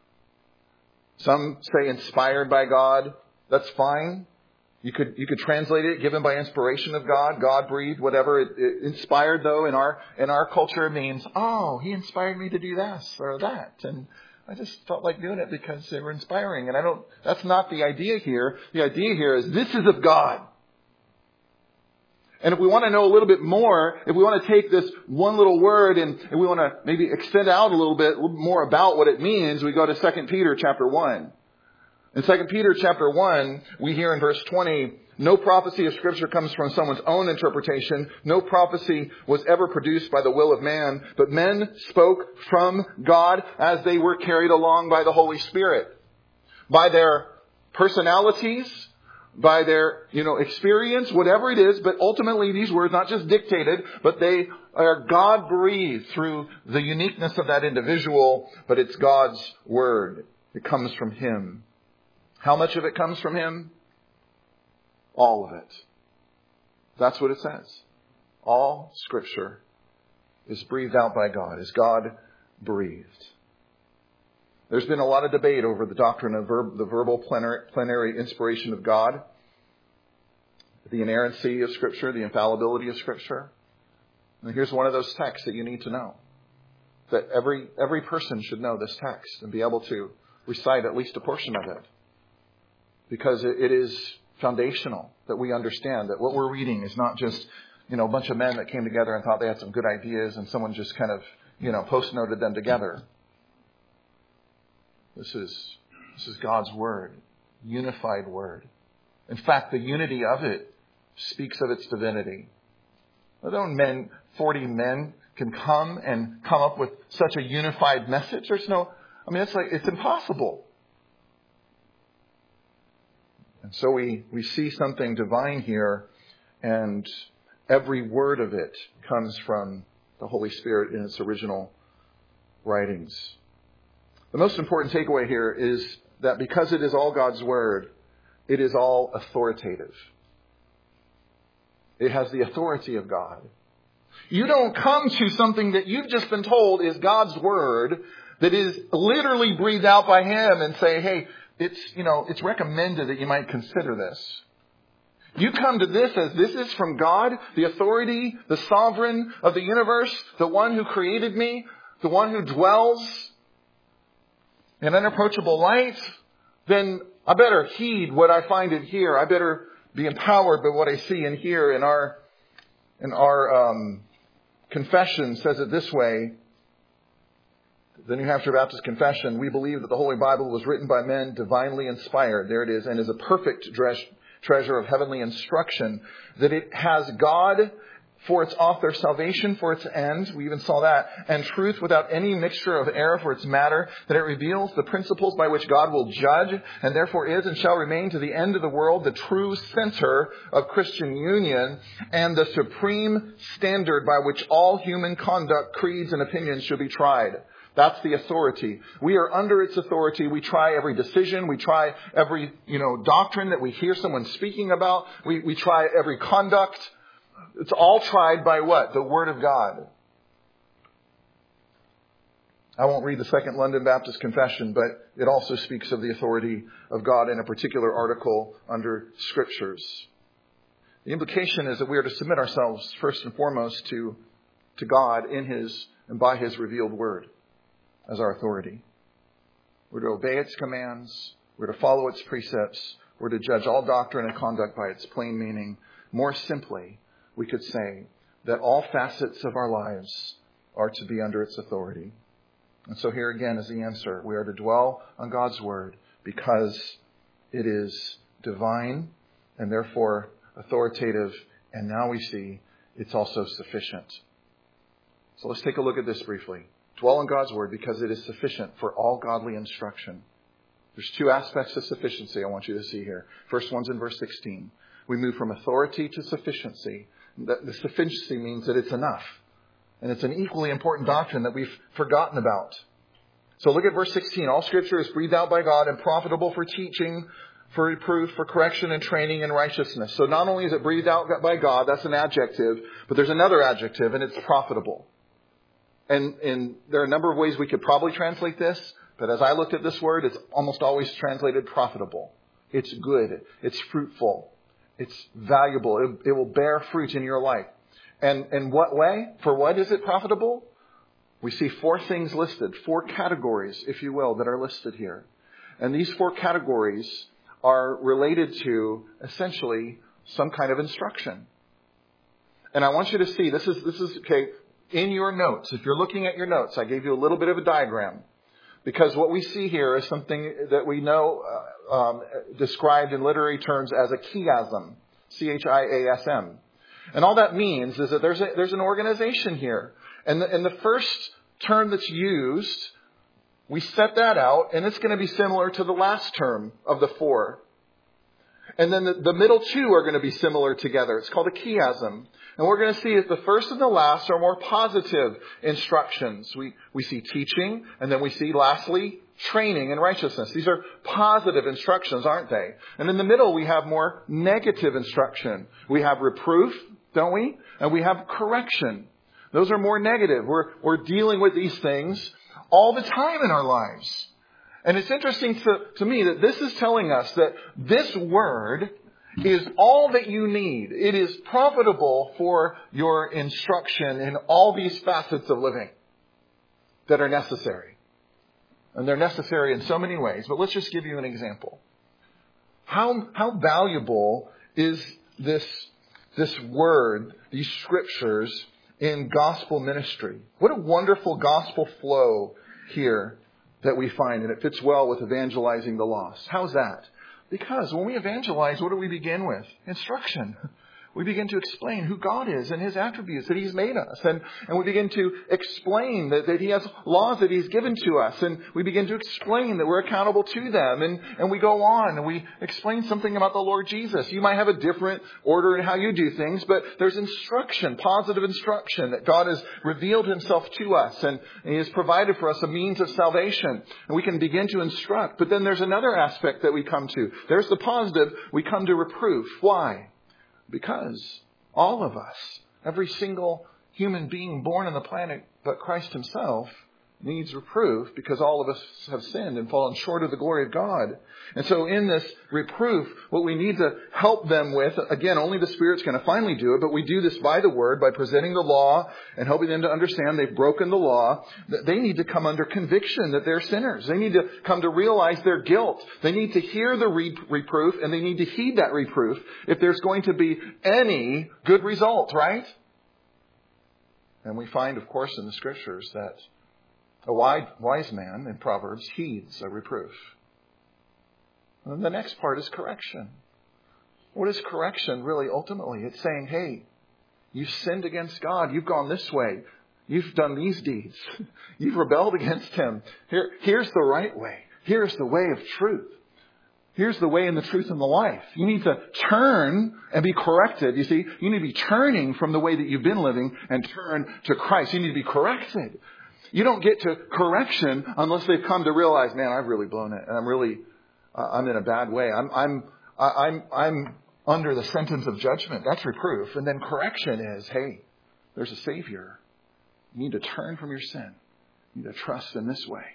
Some say inspired by God. That's fine. You could translate it, given by inspiration of God, God-breathed, whatever. Inspired, though, in our culture means, oh, He inspired me to do this or that. And I just felt like doing it because they were inspiring. And that's not the idea here. The idea here is this is of God. And if we want to know a little bit more, if we want to take this one little word and we want to maybe extend out a little bit more about what it means, we go to 2 Peter chapter 1. In 2 Peter chapter 1, we hear in verse 20, no prophecy of Scripture comes from someone's own interpretation. No prophecy was ever produced by the will of man, but men spoke from God as they were carried along by the Holy Spirit. By their personalities, by their, experience, whatever it is, but ultimately these words not just dictated, but they are God-breathed through the uniqueness of that individual, but it's God's word. It comes from Him. How much of it comes from Him? All of it. That's what it says. All Scripture is breathed out by God. Is God breathed? There's been a lot of debate over the doctrine of the verbal plenary inspiration of God, the inerrancy of Scripture, the infallibility of Scripture. And here's one of those texts that you need to know. That every person should know this text and be able to recite at least a portion of it. Because it is foundational that we understand that what we're reading is not just, a bunch of men that came together and thought they had some good ideas and someone just kind of, post-noted them together. This is God's Word, unified Word. In fact, the unity of it speaks of its divinity. Although 40 men can come up with such a unified message, it's impossible. And so we see something divine here, and every word of it comes from the Holy Spirit in its original writings. The most important takeaway here is that because it is all God's Word, it is all authoritative. It has the authority of God. You don't come to something that you've just been told is God's Word, that is literally breathed out by Him, and say, hey, it's recommended that you might consider this. You come to this as this is from God, the authority, the sovereign of the universe, the one who created me, the one who dwells in unapproachable light, then I better heed what I find in here. I better be empowered by what I see and hear. In our confession says it this way. The New Hampshire Baptist Confession, we believe that the Holy Bible was written by men divinely inspired. There it is. And is a perfect treasure of heavenly instruction. That it has God for its author, salvation for its end. We even saw that. And truth without any mixture of error for its matter. That it reveals the principles by which God will judge. And therefore is and shall remain to the end of the world the true center of Christian union. And the supreme standard by which all human conduct, creeds, and opinions should be tried. That's the authority. We are under its authority. We try every decision. We try every, doctrine that we hear someone speaking about. We try every conduct. It's all tried by what? The Word of God. I won't read the Second London Baptist Confession, but it also speaks of the authority of God in a particular article under Scriptures. The implication is that we are to submit ourselves first and foremost to God in His and by His revealed Word as our authority. We're to obey its commands. We're to follow its precepts. We're to judge all doctrine and conduct by its plain meaning. More simply, we could say that all facets of our lives are to be under its authority. And so here again is the answer. We are to dwell on God's Word because it is divine and therefore authoritative. And now we see it's also sufficient. So let's take a look at this briefly. Dwell on God's Word because it is sufficient for all godly instruction. There's two aspects of sufficiency I want you to see here. First one's in verse 16. We move from authority to sufficiency. The sufficiency means that it's enough. And it's an equally important doctrine that we've forgotten about. So look at verse 16. All Scripture is breathed out by God and profitable for teaching, for reproof, for correction and training in righteousness. So not only is it breathed out by God, that's an adjective, but there's another adjective, and it's profitable. And there are a number of ways we could probably translate this, but as I looked at this word, it's almost always translated profitable. It's good. It's fruitful. It's valuable. It will bear fruit in your life. And in what way? For what is it profitable? We see 4 things listed, 4 categories, if you will, that are listed here. And these 4 categories are related to, essentially, some kind of instruction. And I want you to see, this is okay, in your notes. If you're looking at your notes, I gave you a little bit of a diagram. Because what we see here is something that we know described in literary terms as a chiasm. C-H-I-A-S-M. And all that means is that there's an organization here. And the first term that's used, we set that out, and it's going to be similar to the last term of the 4. And then the middle 2 are going to be similar together. It's called a chiasm. And we're going to see that the first and the last are more positive instructions. We see teaching, and then we see, lastly, training in righteousness. These are positive instructions, aren't they? And in the middle, we have more negative instruction. We have reproof, don't we? And we have correction. Those are more negative. We're dealing with these things all the time in our lives. And it's interesting to me that this is telling us that this word is all that you need. It is profitable for your instruction in all these facets of living that are necessary. And they're necessary in so many ways. But let's just give you an example. How valuable is this word, these scriptures, in gospel ministry? What a wonderful gospel flow here that we find. And it fits well with evangelizing the lost. How's that? Because when we evangelize, what do we begin with? Instruction. We begin to explain who God is and His attributes, that He's made us. And we begin to explain that He has laws that He's given to us. And we begin to explain that we're accountable to them. And we go on and we explain something about the Lord Jesus. You might have a different order in how you do things, but there's instruction, positive instruction, that God has revealed Himself to us. And He has provided for us a means of salvation. And we can begin to instruct. But then there's another aspect that we come to. There's the positive. We come to reproof. Why? Because all of us, every single human being born on the planet but Christ Himself, needs reproof because all of us have sinned and fallen short of the glory of God. And so in this reproof, what we need to help them with, again, only the Spirit's going to finally do it, but we do this by the Word, by presenting the law and helping them to understand they've broken the law. That they need to come under conviction that they're sinners. They need to come to realize their guilt. They need to hear the reproof, and they need to heed that reproof if there's going to be any good result, right? And we find, of course, in the Scriptures that a wise man in Proverbs heeds a reproof. And the next part is correction. What is correction really ultimately? It's saying, hey, you've sinned against God. You've gone this way. You've done these deeds. You've rebelled against Him. Here's the right way. Here's the way of truth. Here's the way and the truth and the life. You need to turn and be corrected. You see, you need to be turning from the way that you've been living and turn to Christ. You need to be corrected. You don't get to correction unless they've come to realize, man, I've really blown it, and I'm in a bad way. I'm under the sentence of judgment. That's reproof. And then correction is, hey, there's a Savior. You need to turn from your sin. You need to trust in this way.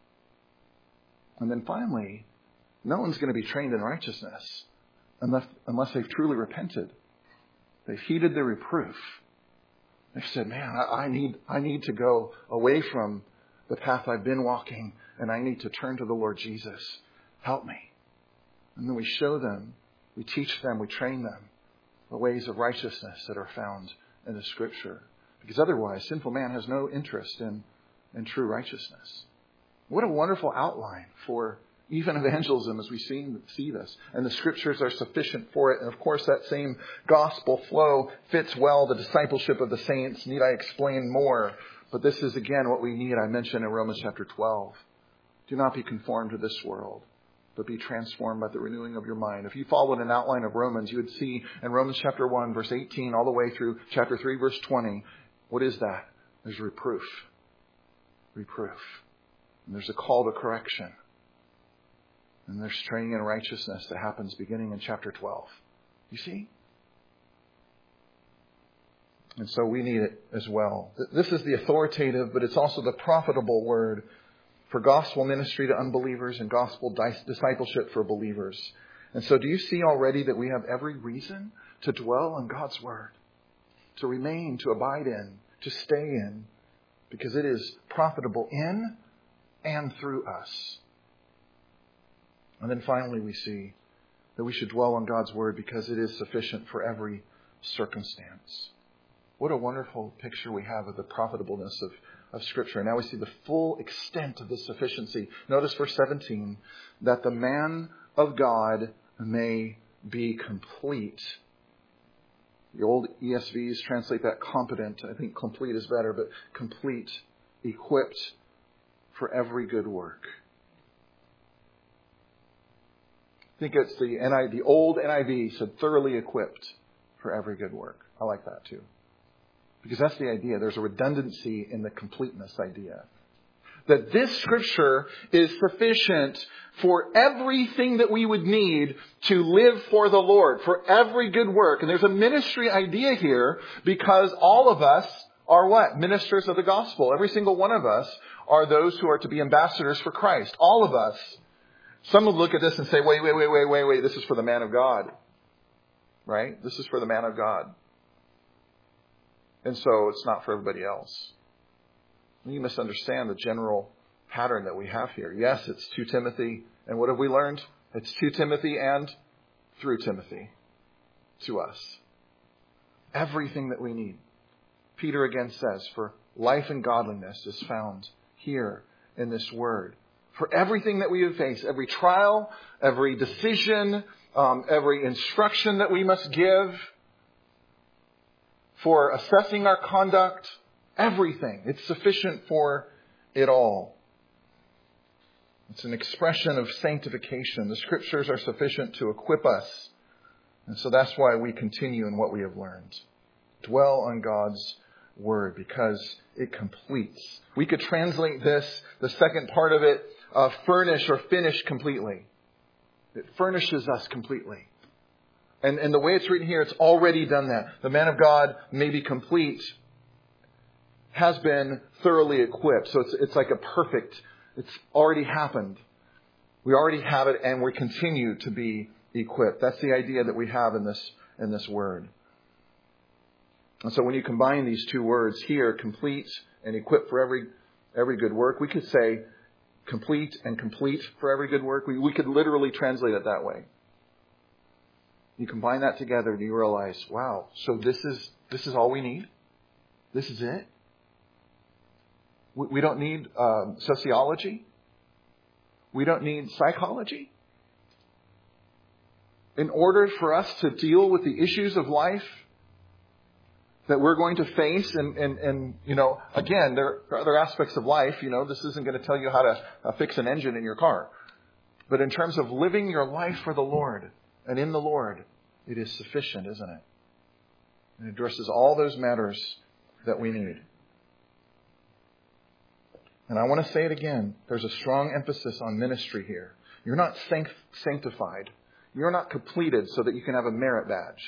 And then finally, no one's going to be trained in righteousness unless they've truly repented. They've heeded the reproof. They said, man, I need to go away from the path I've been walking, and I need to turn to the Lord Jesus. Help me. And then we show them, we teach them, we train them the ways of righteousness that are found in the Scripture. Because otherwise, sinful man has no interest in true righteousness. What a wonderful outline for even evangelism as we see this. And the Scriptures are sufficient for it. And of course, that same gospel flow fits well the discipleship of the saints. Need I explain more? But this is, again, what we need. I mentioned in Romans chapter 12. Do not be conformed to this world, but be transformed by the renewing of your mind. If you followed an outline of Romans, you would see in Romans chapter 1, verse 18, all the way through chapter 3, verse 20, what is that? There's reproof. Reproof. And there's a call to correction. And there's training in righteousness that happens beginning in chapter 12. You see? And so we need it as well. This is the authoritative, but it's also the profitable word for gospel ministry to unbelievers and gospel discipleship for believers. And so do you see already that we have every reason to dwell on God's word, to remain, to abide in, to stay in, because it is profitable in and through us. And then finally we see that we should dwell on God's word because it is sufficient for every circumstance. What a wonderful picture we have of the profitableness of Scripture. And now we see the full extent of this sufficiency. Notice verse 17, that the man of God may be complete. The old ESVs translate that competent. I think complete is better, but complete, equipped for every good work. I think it's the old NIV said thoroughly equipped for every good work. I like that too. Because that's the idea. There's a redundancy in the completeness idea. that this Scripture is sufficient for everything that we would need to live for the Lord, for every good work. And there's a ministry idea here because all of us are what? Ministers of the gospel. Every single one of us are those who are to be ambassadors for Christ. All of us. Some would look at this and say, wait. This is for the man of God. Right? This is for the man of God. And so it's not for everybody else. You misunderstand the general pattern that we have here. Yes, it's to Timothy. And what have we learned? It's to Timothy and through Timothy to us. Everything that we need. Peter again says, for life and godliness is found here in this word. For everything that we face, every trial, every decision, every instruction that we must give, for assessing our conduct, everything. It's sufficient for it all. It's an expression of sanctification. The Scriptures are sufficient to equip us. And so that's why we continue in what we have learned. Dwell on God's Word because it completes. We could translate this, the second part of it, furnish or finish completely. It furnishes us completely. And the way it's written here, it's already done that. The man of God may be complete, has been thoroughly equipped. So it's like a perfect, it's already happened. We already have it and we continue to be equipped. That's the idea that we have in this word. And so when you combine these two words here, complete and equipped for every good work, we could say complete and complete for every good work. We could literally translate it that way. You combine that together and you realize, wow, so this is all we need? This is it? We don't need sociology? We don't need psychology? In order for us to deal with the issues of life that we're going to face, and again, there are other aspects of life, this isn't going to tell you how to fix an engine in your car. But in terms of living your life for the Lord and in the Lord, it is sufficient, isn't it? It addresses all those matters that we need. And I want to say it again. There's a strong emphasis on ministry here. You're not sanctified. You're not completed so that you can have a merit badge.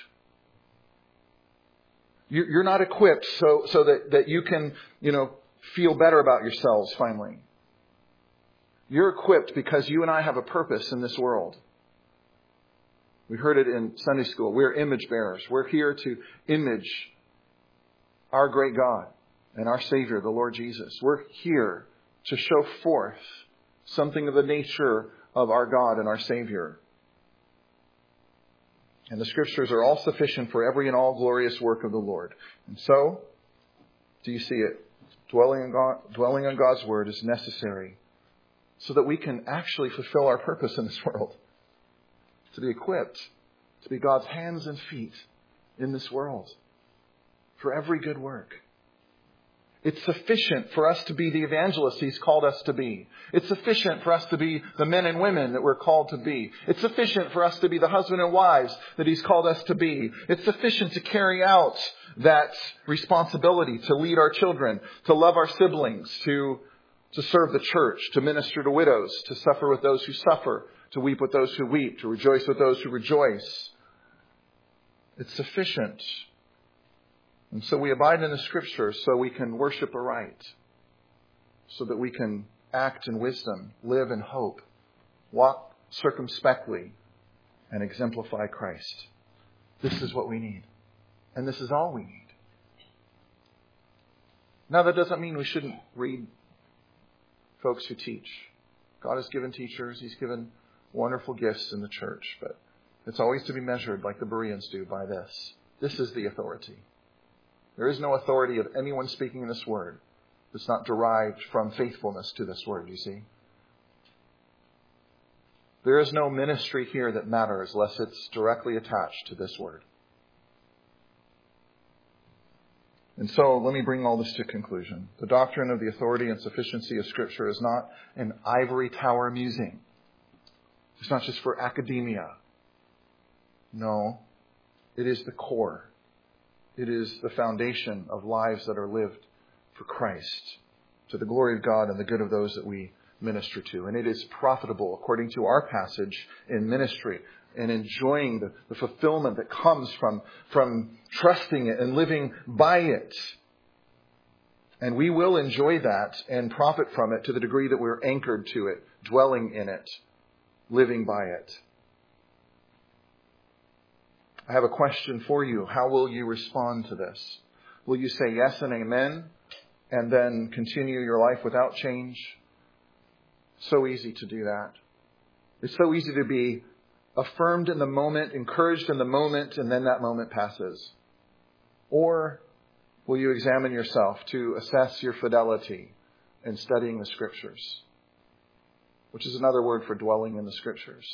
You're not equipped so that you can, feel better about yourselves finally. You're equipped because you and I have a purpose in this world. We heard it in Sunday school. We're image bearers. We're here to image our great God and our Savior, the Lord Jesus. We're here to show forth something of the nature of our God and our Savior. And the Scriptures are all sufficient for every and all glorious work of the Lord. And so, do you see it? Dwelling on God's Word is necessary so that we can actually fulfill our purpose in this world. To be equipped, to be God's hands and feet in this world for every good work. It's sufficient for us to be the evangelists He's called us to be. It's sufficient for us to be the men and women that we're called to be. It's sufficient for us to be the husband and wives that He's called us to be. It's sufficient to carry out that responsibility, to lead our children, to love our siblings, to serve the church, to minister to widows, to suffer with those who suffer, to weep with those who weep, to rejoice with those who rejoice. It's sufficient. And so we abide in the Scriptures so we can worship aright, so that we can act in wisdom, live in hope, walk circumspectly, and exemplify Christ. This is what we need. And this is all we need. Now that doesn't mean we shouldn't read folks who teach. God has given teachers. He's given wonderful gifts in the church, but it's always to be measured like the Bereans do by this. This is the authority. There is no authority of anyone speaking this word that's not derived from faithfulness to this word, you see. There is no ministry here that matters unless it's directly attached to this word. And so let me bring all this to conclusion. The doctrine of the authority and sufficiency of Scripture is not an ivory tower musing. It's not just for academia. No, it is the core. It is the foundation of lives that are lived for Christ, to the glory of God and the good of those that we minister to. And it is profitable, according to our passage, in ministry and enjoying the fulfillment that comes from trusting it and living by it. And we will enjoy that and profit from it to the degree that we're anchored to it, dwelling in it, living by it. I have a question for you. How will you respond to this? Will you say yes and amen and then continue your life without change? So easy to do that. It's so easy to be affirmed in the moment, encouraged in the moment, and then that moment passes. Or will you examine yourself to assess your fidelity in studying the Scriptures, which is another word for dwelling in the Scriptures?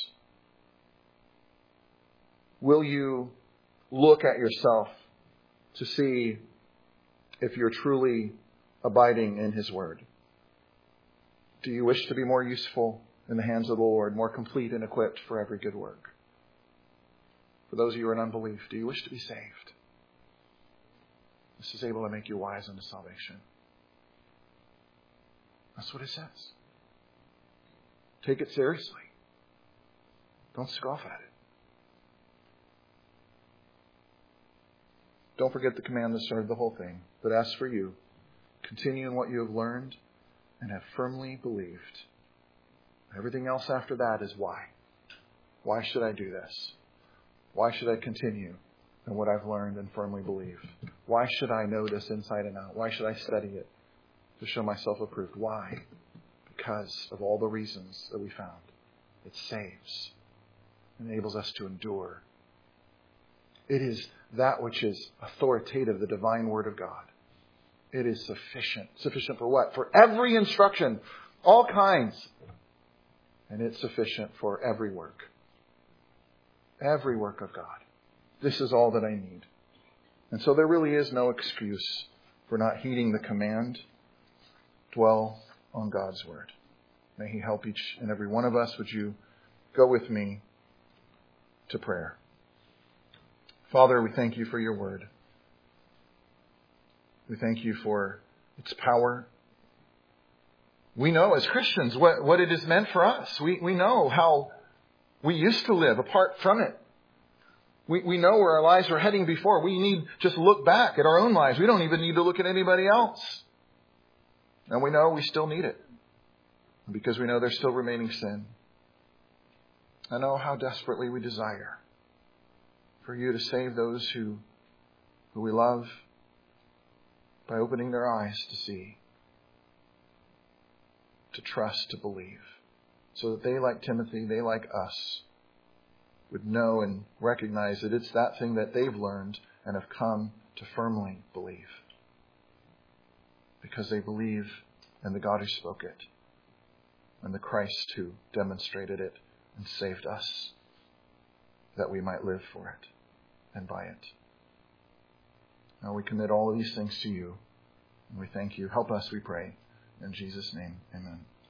Will you look at yourself to see if you're truly abiding in His Word? Do you wish to be more useful in the hands of the Lord, more complete and equipped for every good work? For those of you who are in unbelief, do you wish to be saved? This is able to make you wise unto salvation. That's what it says. Take it seriously. Don't scoff at it. Don't forget the command that started the whole thing. But as for you, continue in what you have learned and have firmly believed. Everything else after that is why. Why should I do this? Why should I continue in what I've learned and firmly believe? Why should I know this inside and out? Why should I study it to show myself approved? Why? Because of all the reasons that we found. It saves, enables us to endure. It is that which is authoritative, the divine Word of God. It is sufficient. Sufficient for what? For every instruction, all kinds. And it's sufficient for every work. Every work of God. This is all that I need. And so there really is no excuse for not heeding the command. Dwell on God's Word. May He help each and every one of us. Would you go with me to prayer? Father, we thank you for your Word. We thank you for its power. We know as Christians what it has meant for us. We know how we used to live apart from it. We know where our lives were heading before. We need just look back at our own lives. We don't even need to look at anybody else. And we know we still need it. Because we know there's still remaining sin. I know how desperately we desire for you to save those who we love by opening their eyes to see, to trust, to believe, so that they, like Timothy, they, like us, would know and recognize that it's that thing that they've learned and have come to firmly believe. Because they believe in the God who spoke it, and the Christ who demonstrated it and saved us, that we might live for it and by it. Now we commit all of these things to you, and we thank you. Help us, we pray. In Jesus' name, amen.